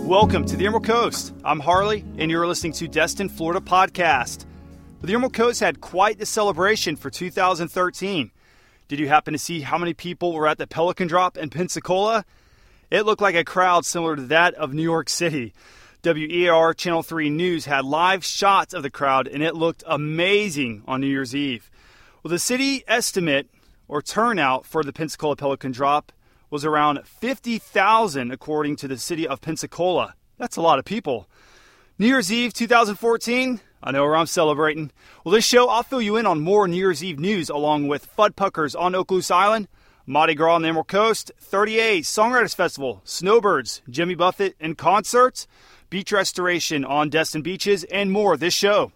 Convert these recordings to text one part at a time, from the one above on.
Welcome to the Emerald Coast. I'm Harley, and you're listening to Destin, Florida podcast. The Emerald Coast had quite the celebration for 2013. Did you happen to see how many people were at the Pelican Drop in Pensacola? It looked like a crowd similar to that of New York City. WEAR Channel 3 News had live shots of the crowd, and it looked amazing on New Year's Eve. Well, the city estimate, or turnout, for the Pensacola Pelican Drop was around 50,000 according to the city of Pensacola. That's a lot of people. New Year's Eve 2014, I know where I'm celebrating. Well, this show, I'll fill you in on more New Year's Eve news along with Fudpuckers on Okaloosa Island, Mardi Gras on the Emerald Coast, 30A Songwriters Festival, Snowbirds, Jimmy Buffett in concert, beach restoration on Destin beaches, and more this show.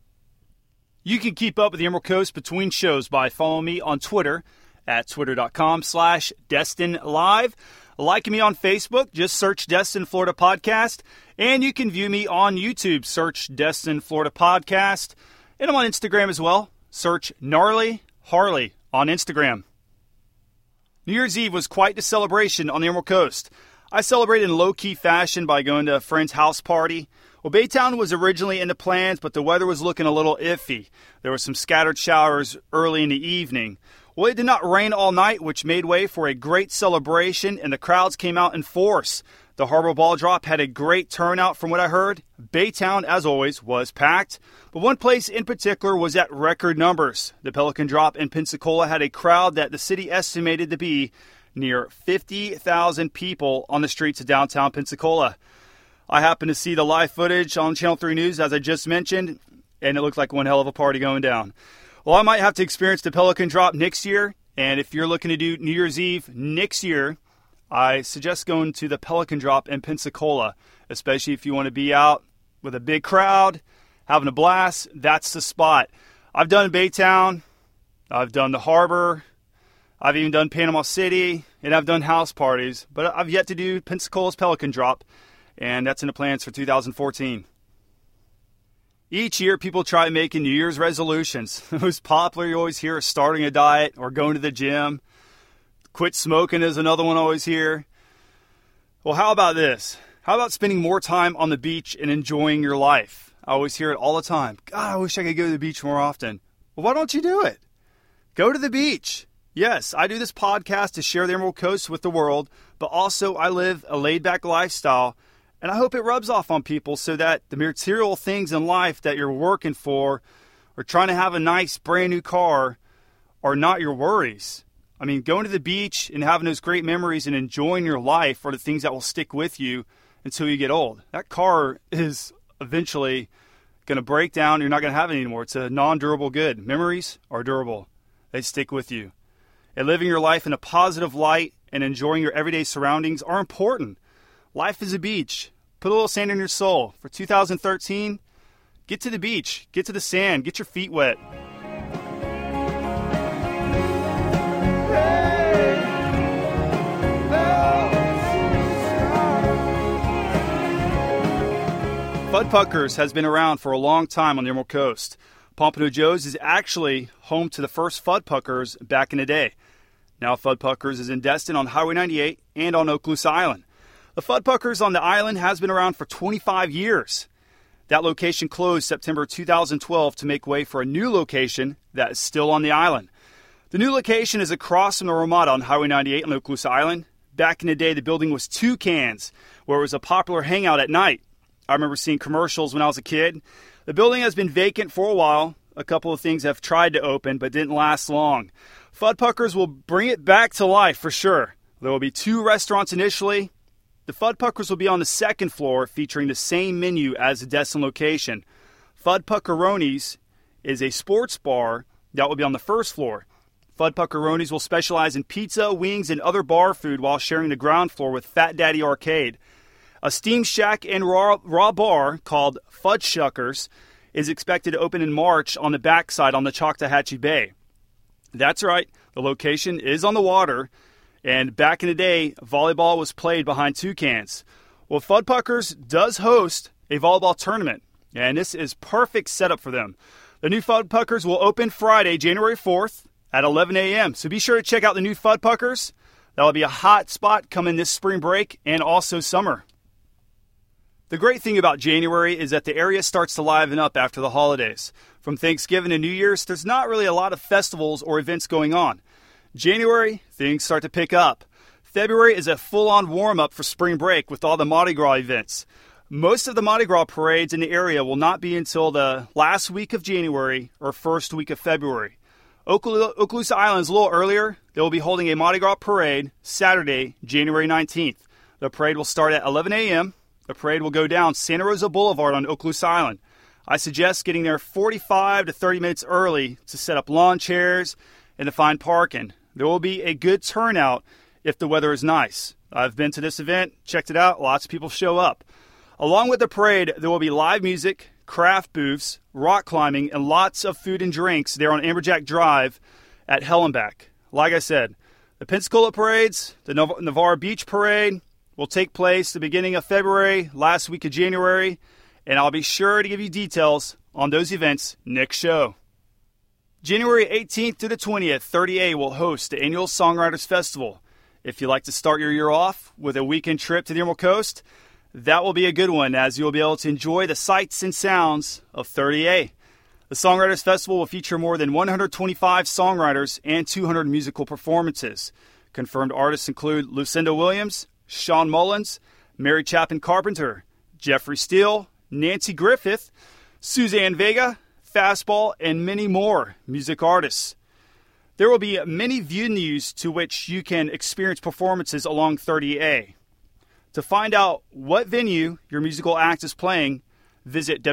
You can keep up with the Emerald Coast between shows by following me on Twitter at twitter.com/DestinLive. Like me on Facebook, just search Destin Florida Podcast. And you can view me on YouTube, search Destin Florida Podcast. And I'm on Instagram as well. Search Gnarly Harley on Instagram. New Year's Eve was quite the celebration on the Emerald Coast. I celebrated in low-key fashion by going to a friend's house party. Well, Baytown was originally in the plans, but the weather was looking a little iffy. There were some scattered showers early in the evening. Well, it did not rain all night, which made way for a great celebration, and the crowds came out in force. The Harbor Ball Drop had a great turnout from what I heard. Baytown, as always, was packed. But one place in particular was at record numbers. The Pelican Drop in Pensacola had a crowd that the city estimated to be near 50,000 people on the streets of downtown Pensacola. I happened to see the live footage on Channel 3 News, as I just mentioned, and it looked like one hell of a party going down. Well, I might have to experience the Pelican Drop next year, and if you're looking to do New Year's Eve next year, I suggest going to the Pelican Drop in Pensacola, especially if you want to be out with a big crowd, having a blast. That's the spot. I've done Baytown, I've done the Harbor, I've even done Panama City, and I've done house parties, but I've yet to do Pensacola's Pelican Drop, and that's in the plans for 2014. Each year, people try making New Year's resolutions. The most popular you always hear is starting a diet or going to the gym. Quit smoking is another one I always hear. Well, how about this? How about spending more time on the beach and enjoying your life? I always hear it all the time. God, I wish I could go to the beach more often. Well, why don't you do it? Go to the beach. Yes, I do this podcast to share the Emerald Coast with the world, but also I live a laid-back lifestyle. And I hope it rubs off on people so that the material things in life that you're working for or trying to have a nice brand new car are not your worries. I mean, going to the beach and having those great memories and enjoying your life are the things that will stick with you until you get old. That car is eventually going to break down. You're not going to have it anymore. It's a non-durable good. Memories are durable. They stick with you. And living your life in a positive light and enjoying your everyday surroundings are important. Life is a beach. Put a little sand in your soul. For 2013, get to the beach. Get to the sand. Get your feet wet. Fudpuckers has been around for a long time on the Emerald Coast. Pompano Joe's is actually home to the first Fudpuckers back in the day. Now Fudpuckers is in Destin on Highway 98 and on Okaloosa Island. The Fudpuckers on the island has been around for 25 years. That location closed September 2012 to make way for a new location that is still on the island. The new location is across from the Ramada on Highway 98 on Okaloosa Island. Back in the day, the building was Toucans, where it was a popular hangout at night. I remember seeing commercials when I was a kid. The building has been vacant for a while. A couple of things have tried to open, but didn't last long. Fudpuckers will bring it back to life for sure. There will be 2 restaurants initially. The Fudpuckers will be on the second floor, featuring the same menu as the Destin location. Fudpuckeroni's is a sports bar that will be on the first floor. Fudpuckeroni's will specialize in pizza, wings, and other bar food while sharing the ground floor with Fat Daddy Arcade. A Steam Shack and raw bar called Fudshuckers is expected to open in March on the backside on the Choctawhatchee Bay. That's right, the location is on the water. And back in the day, volleyball was played behind Toucans. Well, Fudpuckers does host a volleyball tournament, and this is perfect setup for them. The new Fudpuckers will open Friday, January 4th at 11 a.m. So be sure to check out the new Fudpuckers. That'll be a hot spot coming this spring break and also summer. The great thing about January is that the area starts to liven up after the holidays. From Thanksgiving to New Year's, there's not really a lot of festivals or events going on. January, things start to pick up. February is a full-on warm-up for spring break with all the Mardi Gras events. Most of the Mardi Gras parades in the area will not be until the last week of January or first week of February. Okaloosa Island is a little earlier. They will be holding a Mardi Gras parade Saturday, January 19th. The parade will start at 11 a.m. The parade will go down Santa Rosa Boulevard on Okaloosa Island. I suggest getting there 45 to 30 minutes early to set up lawn chairs and to find parking. There will be a good turnout if the weather is nice. I've been to this event, checked it out, lots of people show up. Along with the parade, there will be live music, craft booths, rock climbing, and lots of food and drinks there on Amberjack Drive at Hellenbach. Like I said, the Pensacola parades, the Navarre Beach Parade will take place the beginning of February, last week of January, and I'll be sure to give you details on those events next show. January 18th to the 20th, 30A will host the annual Songwriters Festival. If you like to start your year off with a weekend trip to the Emerald Coast, that will be a good one, as you'll be able to enjoy the sights and sounds of 30A. The Songwriters Festival will feature more than 125 songwriters and 200 musical performances. Confirmed artists include Lucinda Williams, Sean Mullins, Mary Chapin Carpenter, Jeffrey Steele, Nancy Griffith, Suzanne Vega, Fastball, and many more music artists. There will be many venues to which you can experience performances along 30A. To find out what venue your musical act is playing, visit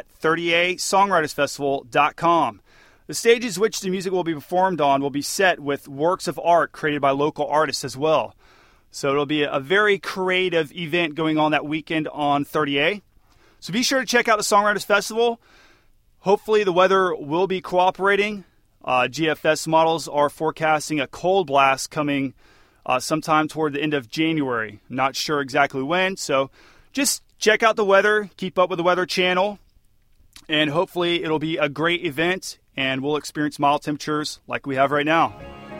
www.30asongwritersfestival.com. The stages which the music will be performed on will be set with works of art created by local artists as well. So it'll be a very creative event going on that weekend on 30A. So be sure to check out the Songwriters Festival. Hopefully the weather will be cooperating. GFS models are forecasting a cold blast coming sometime toward the end of January. Not sure exactly when, so just check out the weather, keep up with the Weather Channel, and hopefully it'll be a great event and we'll experience mild temperatures like we have right now.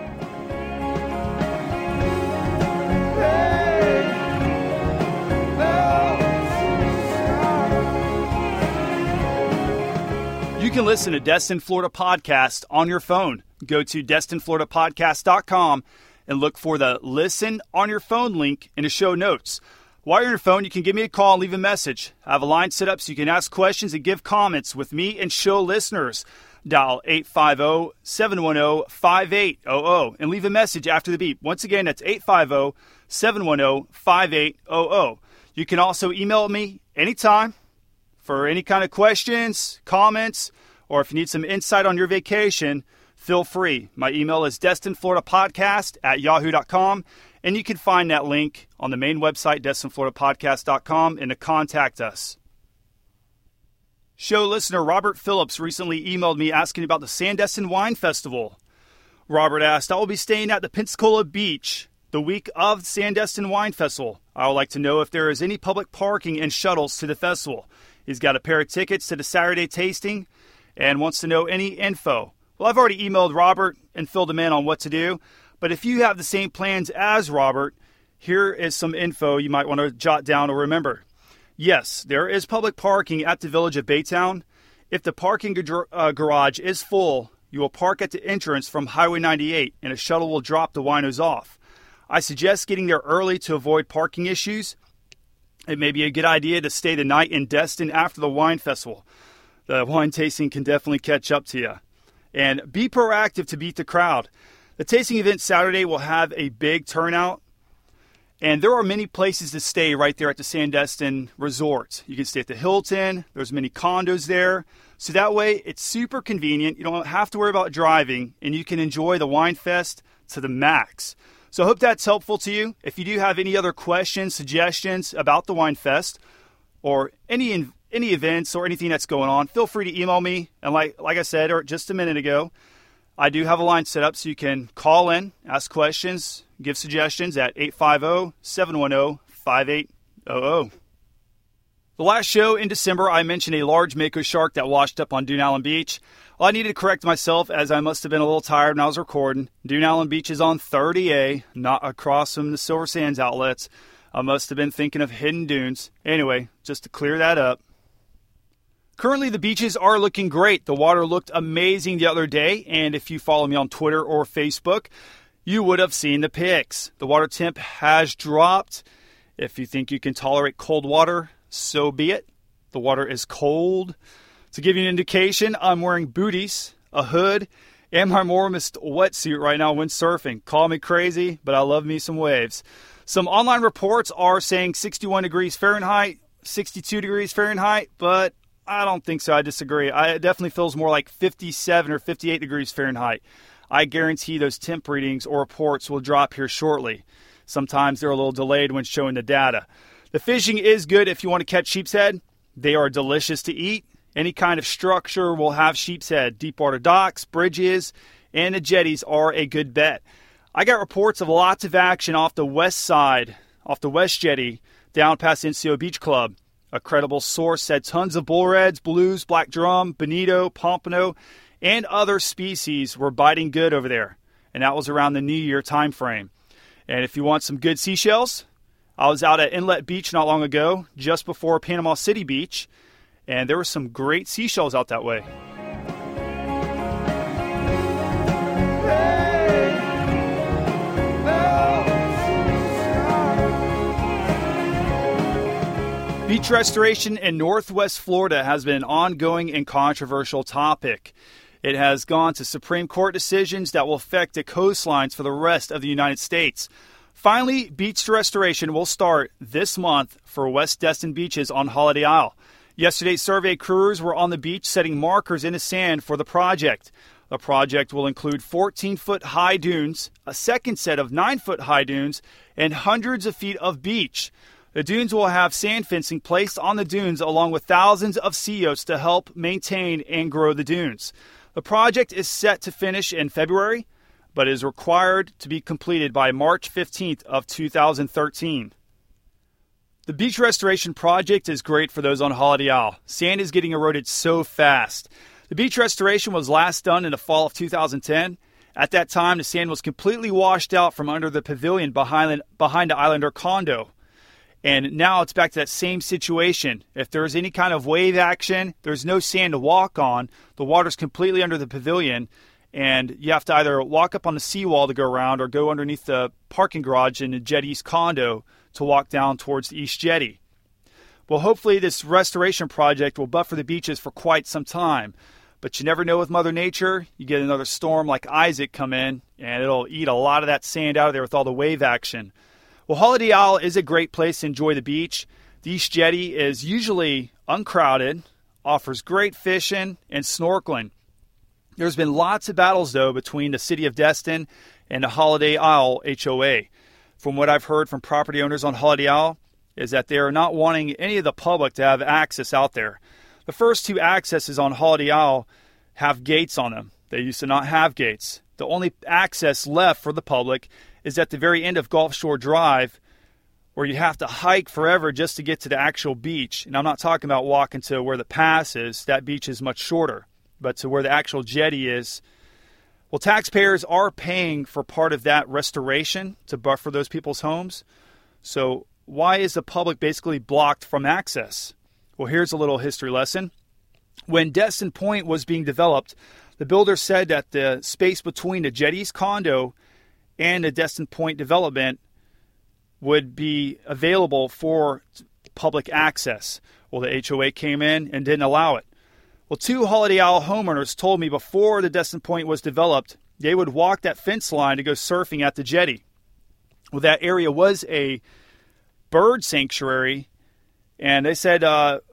You can listen to Destin Florida Podcast on your phone. Go to DestinFloridaPodcast.com and look for the Listen on Your Phone link in the show notes. While you're on your phone, you can give me a call and leave a message. I have a line set up so you can ask questions and give comments with me and show listeners. Dial 850-710-5800 and leave a message after the beep. Once again, that's 850-710-5800. You can also email me anytime for any kind of questions, comments, or if you need some insight on your vacation, feel free. My email is destinfloridapodcast@yahoo.com, and you can find that link on the main website, destinfloridapodcast.com, and to contact us. Show listener Robert Phillips recently emailed me asking about the Sandestin Wine Festival. Robert asked, I will be staying at the Pensacola Beach the week of the Sandestin Wine Festival. I would like to know if there is any public parking and shuttles to the festival. He's got a pair of tickets to the Saturday tasting and wants to know any info. Well, I've already emailed Robert and filled him in on what to do, but if you have the same plans as Robert, here is some info you might want to jot down or remember. Yes, there is public parking at the Village of Baytown. If the parking garage is full, you will park at the entrance from Highway 98 and a shuttle will drop the winos off. I suggest getting there early to avoid parking issues. It may be a good idea to stay the night in Destin after the wine festival. The wine tasting can definitely catch up to you. And be proactive to beat the crowd. The tasting event Saturday will have a big turnout. And there are many places to stay right there at the Sandestin Resort. You can stay at the Hilton. There's many condos there. So that way, it's super convenient. You don't have to worry about driving. And you can enjoy the Wine Fest to the max. So I hope that's helpful to you. If you do have any other questions, suggestions about the Wine Fest, or any events or anything that's going on, feel free to email me. And like I said just a minute ago, I do have a line set up so you can call in, ask questions, give suggestions at 850-710-5800. The last show in December, I mentioned a large mako shark that washed up on Dune Island Beach. Well, I needed to correct myself as I must have been a little tired when I was recording. Dune Island Beach is on 30A, not across from the Silver Sands outlets. I must have been thinking of hidden dunes. Anyway, just to clear that up. Currently, the beaches are looking great. The water looked amazing the other day, and if you follow me on Twitter or Facebook, you would have seen the pics. The water temp has dropped. If you think you can tolerate cold water, so be it. The water is cold. To give you an indication, I'm wearing booties, a hood, and my warmest wetsuit right now when surfing. Call me crazy, but I love me some waves. Some online reports are saying 61 degrees Fahrenheit, 62 degrees Fahrenheit, but I don't think so. I disagree. It definitely feels more like 57 or 58 degrees Fahrenheit. I guarantee those temp readings or reports will drop here shortly. Sometimes they're a little delayed when showing the data. The fishing is good if you want to catch sheepshead. They are delicious to eat. Any kind of structure will have sheepshead. Deepwater docks, bridges, and the jetties are a good bet. I got reports of lots of action off the west side, off the west jetty, down past NCO Beach Club. A credible source said tons of bull reds, blues, black drum, bonito, pompano, and other species were biting good over there. And that was around the New Year time frame. And if you want some good seashells, I was out at Inlet Beach not long ago, just before Panama City Beach, and there were some great seashells out that way. Beach restoration in Northwest Florida has been an ongoing and controversial topic. It has gone to Supreme Court decisions that will affect the coastlines for the rest of the United States. Finally, beach restoration will start this month for West Destin beaches on Holiday Isle. Yesterday's survey crews were on the beach setting markers in the sand for the project. The project will include 14-foot high dunes, a second set of 9-foot high dunes, and hundreds of feet of beach. The dunes will have sand fencing placed on the dunes along with thousands of sea oats to help maintain and grow the dunes. The project is set to finish in February, but is required to be completed by March 15th of 2013. The beach restoration project is great for those on Holiday Isle. Sand is getting eroded so fast. The beach restoration was last done in the fall of 2010. At that time, the sand was completely washed out from under the pavilion behind the Islander condo. And now it's back to that same situation. If there's any kind of wave action, there's no sand to walk on. The water's completely under the pavilion, and you have to either walk up on the seawall to go around or go underneath the parking garage in the jetty's condo to walk down towards the East Jetty. Well, hopefully this restoration project will buffer the beaches for quite some time. But you never know with Mother Nature. You get another storm like Isaac come in, and it'll eat a lot of that sand out of there with all the wave action. Well, Holiday Isle is a great place to enjoy the beach. The East Jetty is usually uncrowded, offers great fishing and snorkeling. There's been lots of battles, though, between the City of Destin and the Holiday Isle HOA. From what I've heard from property owners on Holiday Isle is that they are not wanting any of the public to have access out there. The first two accesses on Holiday Isle have gates on them. They used to not have gates. The only access left for the public is at the very end of Gulf Shore Drive, where you have to hike forever just to get to the actual beach. And I'm not talking about walking to where the pass is. That beach is much shorter. But to where the actual jetty is, well, taxpayers are paying for part of that restoration to buffer those people's homes. So why is the public basically blocked from access? Well, here's a little history lesson. When Destin Point was being developed, the builder said that the space between the jetty's condo and the Destin Point development would be available for public access. Well, the HOA came in and didn't allow it. Well, two Holiday Isle homeowners told me before the Destin Point was developed, they would walk that fence line to go surfing at the jetty. Well, that area was a bird sanctuary, and they said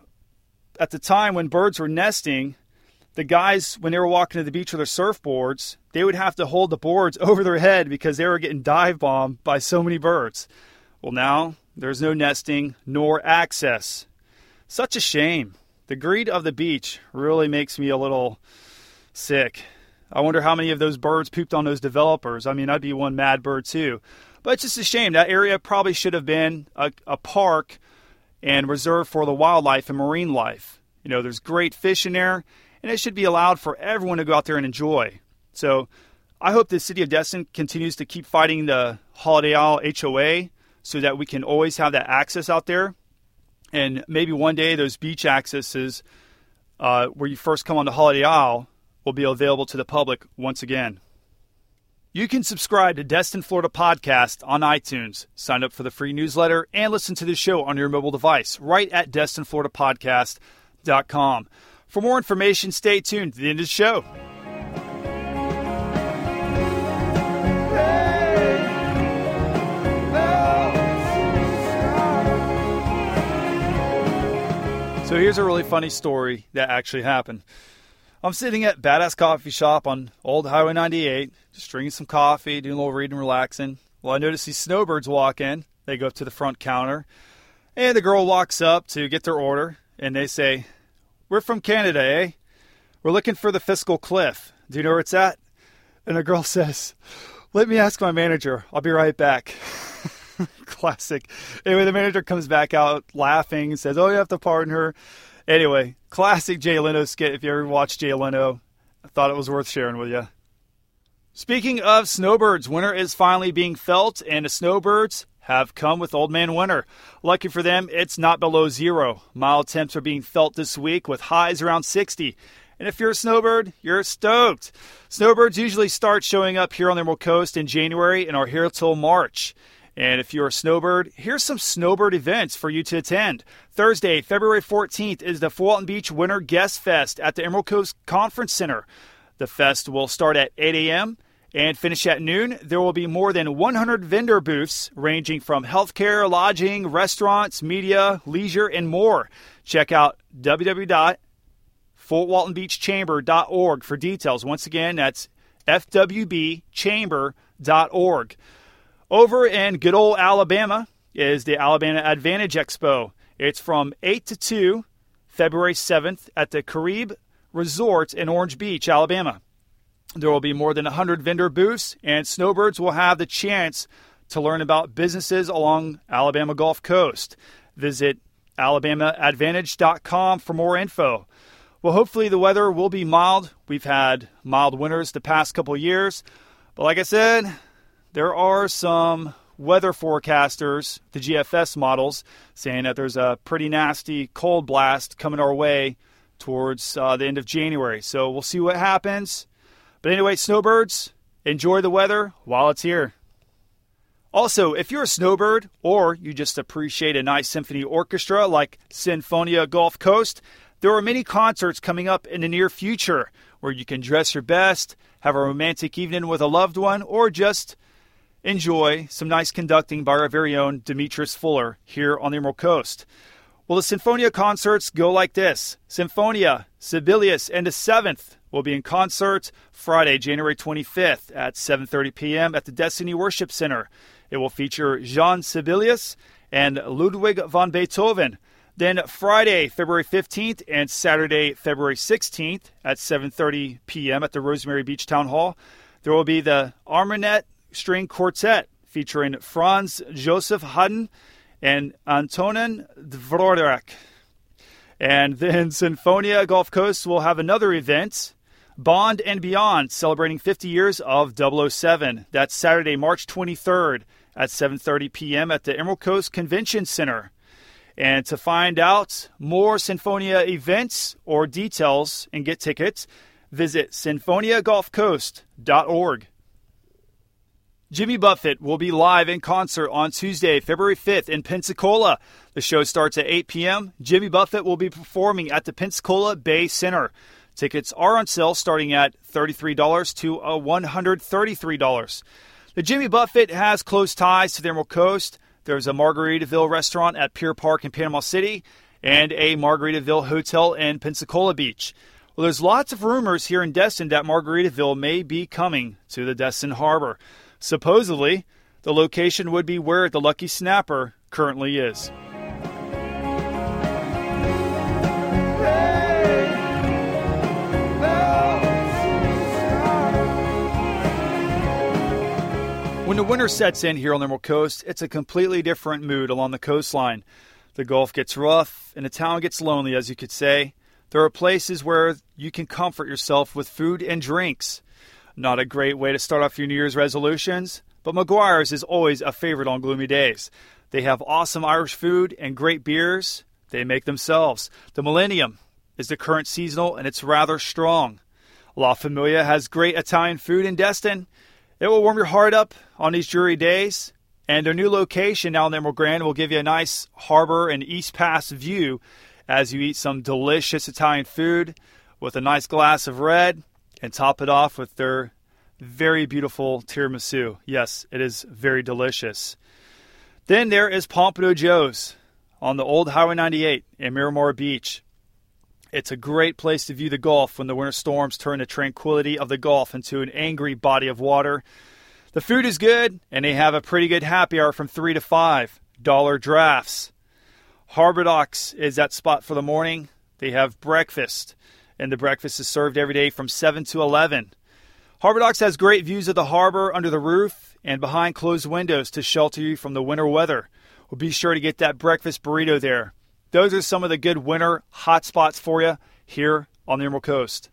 at the time when birds were nesting, the guys, when they were walking to the beach with their surfboards, they would have to hold the boards over their head because they were getting dive bombed by so many birds. Well, now there's no nesting nor access. Such a shame. The greed of the beach really makes me a little sick. I wonder how many of those birds pooped on those developers. I mean, I'd be one mad bird too. But it's just a shame. That area probably should have been a park and reserved for the wildlife and marine life. You know, there's great fish in there, and it should be allowed for everyone to go out there and enjoy. So I hope the City of Destin continues to keep fighting the Holiday Isle HOA so that we can always have that access out there. And maybe one day those beach accesses where you first come onto Holiday Isle will be available to the public once again. You can subscribe to Destin Florida Podcast on iTunes, sign up for the free newsletter, and listen to the show on your mobile device right at DestinFloridaPodcast.com. For more information, stay tuned to the end of the show. So here's a really funny story that actually happened. I'm sitting at Badass Coffee Shop on Old Highway 98, just drinking some coffee, doing a little reading, relaxing. Well, I notice these snowbirds walk in. They go up to the front counter, and the girl walks up to get their order, and they say, "We're from Canada, eh? We're looking for the Fiscal Cliff. Do you know where it's at?" And the girl says, "Let me ask my manager. I'll be right back." Classic. Anyway, the manager comes back out laughing and says, "Oh, you have to pardon her." Anyway, classic Jay Leno skit. If you ever watched Jay Leno, I thought it was worth sharing with you. Speaking of snowbirds, winter is finally being felt, and the snowbirds have come with Old Man Winter. Lucky for them, it's not below zero. Mild temps are being felt this week with highs around 60. And if you're a snowbird, you're stoked. Snowbirds usually start showing up here on the Emerald Coast in January and are here till March. And if you're a snowbird, here's some snowbird events for you to attend. Thursday, February 14th is the Fort Walton Beach Winter Guest Fest at the Emerald Coast Conference Center. The fest will start at 8 a.m. and finish at noon. There will be more than 100 vendor booths ranging from healthcare, lodging, restaurants, media, leisure, and more. Check out www.fortwaltonbeachchamber.org for details. Once again, that's fwbchamber.org. Over in good old Alabama is the Alabama Advantage Expo. It's from 8 to 2, February 7th at the Caribe Resort in Orange Beach, Alabama. There will be more than 100 vendor booths, and snowbirds will have the chance to learn about businesses along Alabama Gulf Coast. Visit alabamaadvantage.com for more info. Well, hopefully the weather will be mild. We've had mild winters the past couple of years. But like I said, there are some weather forecasters, the GFS models, saying that there's a pretty nasty cold blast coming our way towards the end of January. So we'll see what happens. But anyway, snowbirds, enjoy the weather while it's here. Also, if you're a snowbird or you just appreciate a nice symphony orchestra like Sinfonia Gulf Coast, there are many concerts coming up in the near future where you can dress your best, have a romantic evening with a loved one, or just enjoy some nice conducting by our very own Demetrius Fuller here on the Emerald Coast. Well, the Sinfonia concerts go like this. Sinfonia, Sibelius, and the Seventh will be in concert Friday, January 25th at 7:30 p.m. at the Destiny Worship Center. It will feature Jean Sibelius and Ludwig van Beethoven. Then Friday, February 15th and Saturday, February 16th at 7:30 p.m. at the Rosemary Beach Town Hall, there will be the Armanet String Quartet featuring Franz Joseph Haydn and Antonin Dvorak. And then Sinfonia Gulf Coast will have another event, Bond and Beyond, celebrating 50 years of 007. That's Saturday, March 23rd at 7:30 p.m. at the Emerald Coast Convention Center. And to find out more Sinfonia events or details and get tickets, visit sinfoniagulfcoast.org. Jimmy Buffett will be live in concert on Tuesday, February 5th in Pensacola. The show starts at 8 p.m. Jimmy Buffett will be performing at the Pensacola Bay Center. Tickets are on sale starting at $33 to $133. The Jimmy Buffett has close ties to the Emerald Coast. There's a Margaritaville restaurant at Pier Park in Panama City and a Margaritaville hotel in Pensacola Beach. Well, there's lots of rumors here in Destin that Margaritaville may be coming to the Destin Harbor. Supposedly, the location would be where the Lucky Snapper currently is. When the winter sets in here on the Emerald Coast, it's a completely different mood along the coastline. The Gulf gets rough and the town gets lonely, as you could say. There are places where you can comfort yourself with food and drinks. Not a great way to start off your New Year's resolutions, but McGuire's is always a favorite on gloomy days. They have awesome Irish food and great beers they make themselves. The Millennium is the current seasonal, and it's rather strong. La Familia has great Italian food in Destin. It will warm your heart up on these dreary days. And their new location now in Emerald Grand will give you a nice harbor and East Pass view as you eat some delicious Italian food with a nice glass of red and top it off with their very beautiful tiramisu. Yes, it is very delicious. Then there is Pompano Joe's on the old Highway 98 in Miramar Beach. It's a great place to view the Gulf when the winter storms turn the tranquility of the Gulf into an angry body of water. The food is good, and they have a pretty good happy hour from 3 to 5. Dollar drafts. Harbor Docks is that spot for the morning. They have breakfast, and the breakfast is served every day from 7 to 11. Harbor Docks has great views of the harbor under the roof and behind closed windows to shelter you from the winter weather. Well, be sure to get that breakfast burrito there. Those are some of the good winter hot spots for you here on the Emerald Coast.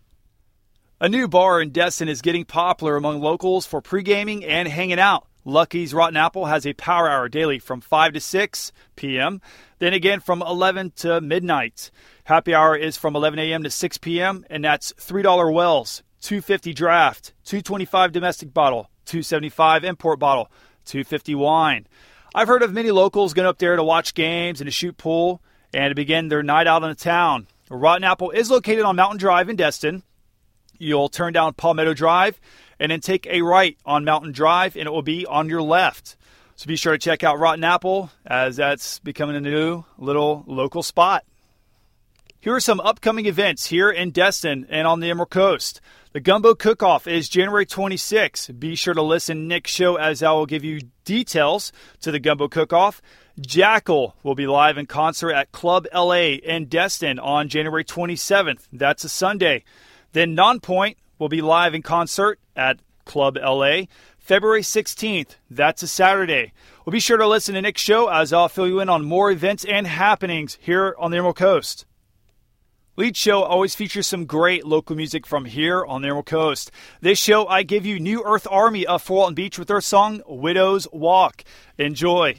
A new bar in Destin is getting popular among locals for pre-gaming and hanging out. Lucky's Rotten Apple has a power hour daily from 5 to 6 p.m., then again from 11 to midnight. Happy hour is from 11 a.m. to 6 p.m., and that's $3 wells, $2.50 draft, $2.25 domestic bottle, $2.75 import bottle, $2.50 wine. I've heard of many locals going up there to watch games and to shoot pool and to begin their night out in the town. Rotten Apple is located on Mountain Drive in Destin. You'll turn down Palmetto Drive and then take a right on Mountain Drive, and it will be on your left. So be sure to check out Rotten Apple, as that's becoming a new little local spot. Here are some upcoming events here in Destin and on the Emerald Coast. The Gumbo Cook-Off is January 26. Be sure to listen to Nick's show, as I will give you details to the Gumbo Cook-Off. Jackal will be live in concert at Club LA in Destin on January 27th. That's a Sunday. Then Nonpoint will be live in concert at Club LA February 16th. That's a Saturday. Well, be sure to listen to Nick's show, as I'll fill you in on more events and happenings here on the Emerald Coast. Lead Show always features some great local music from here on the Emerald Coast. This show, I give you New Earth Army of Fort Walton Beach with their song Widow's Walk. Enjoy.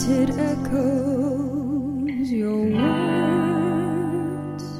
it echoes your words.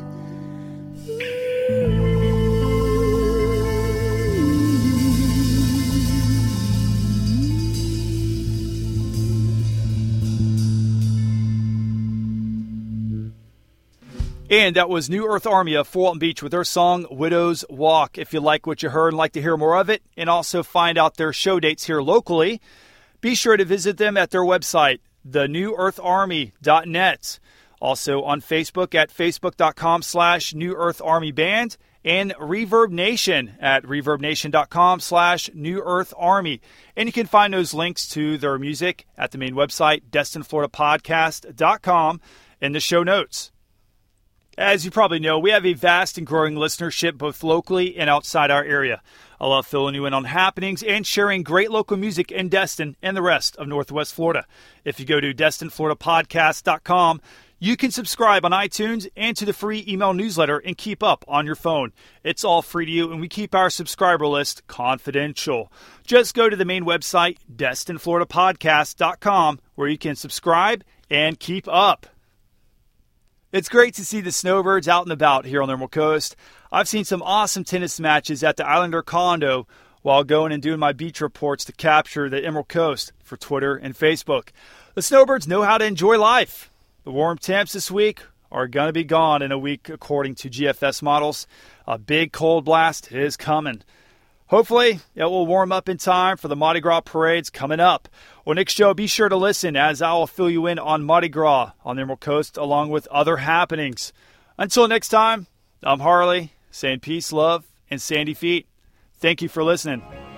And that was New Earth Army of Fulton Beach with their song Widow's Walk. If you like what you heard and like to hear more of it and also find out their show dates here locally, be sure to visit them at their website, theneweartharmy.net. Also on Facebook at facebook.com/New Earth Army Band and Reverb Nation at reverbnation.com/New Earth Army. And you can find those links to their music at the main website, DestinedFloridaPodcast.com, in the show notes. As you probably know, we have a vast and growing listenership both locally and outside our area. I love filling you in on happenings and sharing great local music in Destin and the rest of Northwest Florida. If you go to DestinedFloridaPodcast.com, you can subscribe on iTunes and to the free email newsletter and keep up on your phone. It's all free to you, and we keep our subscriber list confidential. Just go to the main website, DestinedFloridaPodcast.com, where you can subscribe and keep up. It's great to see the snowbirds out and about here on the Emerald Coast. I've seen some awesome tennis matches at the Islander Condo while going and doing my beach reports to capture the Emerald Coast for Twitter and Facebook. The snowbirds know how to enjoy life. The warm temps this week are going to be gone in a week according to GFS models. A big cold blast is coming. Hopefully, it will warm up in time for the Mardi Gras parades coming up. Well, next show, be sure to listen as I will fill you in on Mardi Gras on the Emerald Coast along with other happenings. Until next time, I'm Harley, saying peace, love, and sandy feet. Thank you for listening.